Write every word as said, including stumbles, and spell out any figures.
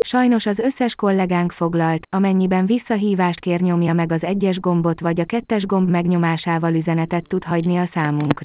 Sajnos az összes kollégánk foglalt, amennyiben visszahívást kér, nyomja meg az egyes gombot vagy a kettes gomb megnyomásával üzenetet tud hagyni a számunkra.